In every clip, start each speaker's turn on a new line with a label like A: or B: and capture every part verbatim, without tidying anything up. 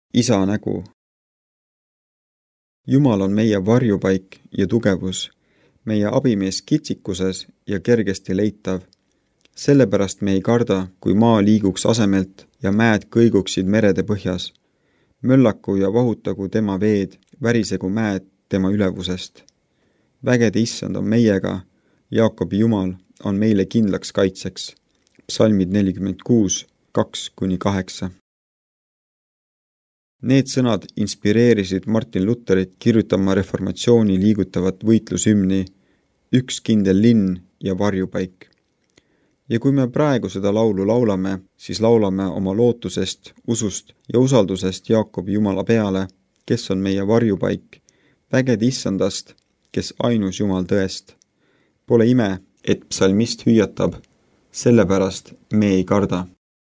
A: Isa nägu. Jumal on meie varjupaik ja tugevus, meie abimees kitsikuses ja kergesti leitav. Sellepärast me ei karda, kui maa liiguks asemelt ja mäed kõiguksid merede põhjas. Möllaku ja vahutagu tema veed, värisegu mäed tema ülevusest. Vägede issand on meiega, Jaakobi Jumal on meile kindlaks kaitseks. Psalmid nelikümmend kuus, kaks kuni kaheksa. Need sõnad inspireerisid Martin Lutherit kirjutama reformatsiooni liigutavat võitlushümni Üks kindel linn ja varjupaik. Ja kui me praegu seda laulu laulame, siis laulame oma lootusest, usust ja usaldusest Jaakobi Jumala peale, kes on meie varjupaik, vägede issandast, kes ainus Jumal tõest. Pole ime, et psalmist hüüatab, sellepärast me ei karda.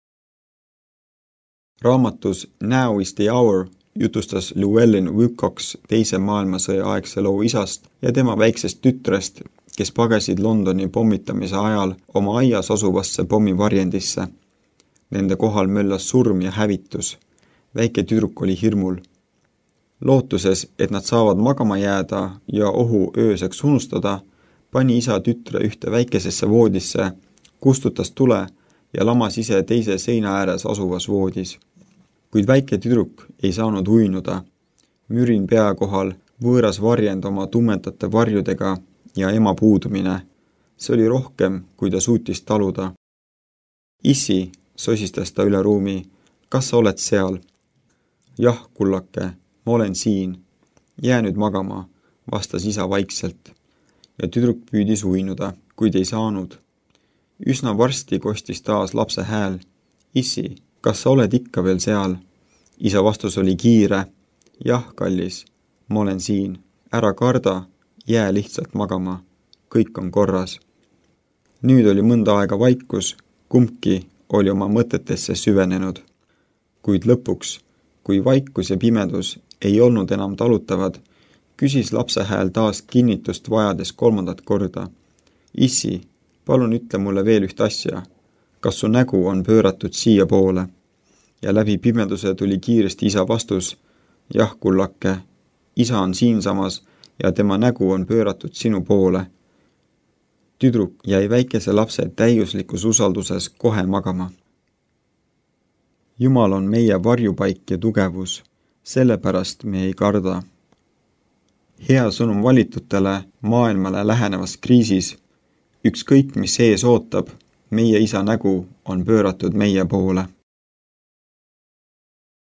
A: Raamatus Now is the hour jutustas Llewellyn Wilcox teise maailmasõja aegse loo isast ja tema väiksest tütrest, kes pagasid Londoni pommitamise ajal oma aias asuvasse pommivarjendisse. Nende kohal möllas surm ja hävitus. Väike tüdruk oli hirmul. Lootuses, et nad saavad magama jääda ja ohu ööseks unustada, pani isa tütre ühte väikesesse voodisse, kustutas tule ja lamas ise teise seina ääres asuvas voodis. Kuid väike tüdruk ei saanud uinuda. Mürin pea kohal võõras varjend oma tummetate varjudega ja ema puudumine. See oli rohkem, kui ta suutis taluda. Issi, sosistas ta üle ruumi, kas sa oled seal? Jah, kullake, ma olen siin. Jää nüüd magama, vastas isa vaikselt. Ja tüdruk püüdis uinuda, kuid ei saanud. Üsna varsti kostis taas lapse hääl. Issi, kas sa oled ikka veel seal? Isa vastus oli kiire. Jah, kallis, ma olen siin. Ära karda, jää lihtsalt magama. Kõik on korras. Nüüd oli mõnda aega vaikus, kumbki oli oma mõtetesse süvenenud. Kuid lõpuks, kui vaikus ja pimedus ei olnud enam talutavad, küsis lapse hääl taas kinnitust vajades kolmandat korda. Issi, palun ütle mulle veel üht asja. Kas su nägu on pööratud siia poole? Ja läbi pimeduse tuli kiiresti isa vastus. Jah, kullake, isa on siinsamas ja tema nägu on pööratud sinu poole. Tüdruk jäi väikese lapse täiuslikus usalduses kohe magama. Jumal on meie varjupaik ja tugevus, sellepärast me ei karda. Hea sõnum valitutele maailmale lähenevas kriisis, ükskõik mis ees ootab, meie isa nägu on pööratud meie poole.